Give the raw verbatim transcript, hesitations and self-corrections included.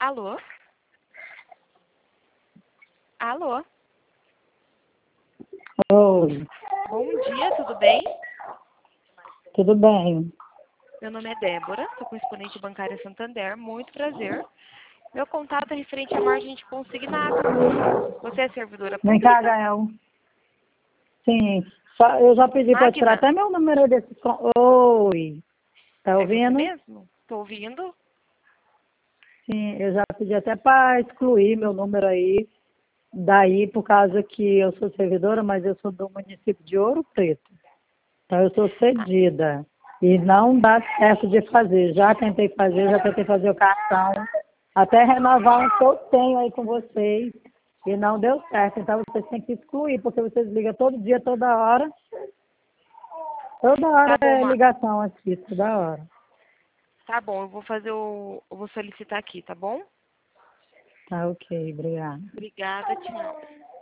Alô? Alô? Oi, Bom dia, tudo bem? tudo bem? Meu nome é Débora, sou correspondente bancária Santander, muito prazer. Meu contato é referente à margem de consignado. Você é servidora Vem cá, pública? Gael. Sim, só, eu já pedi para tirar Magna? até meu número desse... con- Oi, tá É você ouvindo? mesmo? Estou ouvindo? Sim, eu já pedi até para excluir meu número aí, daí por causa que eu sou servidora, mas eu sou do município de Ouro Preto. Então eu sou Ah, cedida e não dá certo de fazer. Já tentei fazer, já tentei fazer o cartão, até renovar um que eu tenho aí com vocês e não deu certo. Então vocês têm que excluir, porque vocês ligam todo dia, toda hora. Toda hora tá bom, é Ma... ligação aqui, toda hora. tá bom, eu vou fazer o. Eu vou solicitar aqui, tá bom? Tá ok, obrigada. Obrigada, tchau.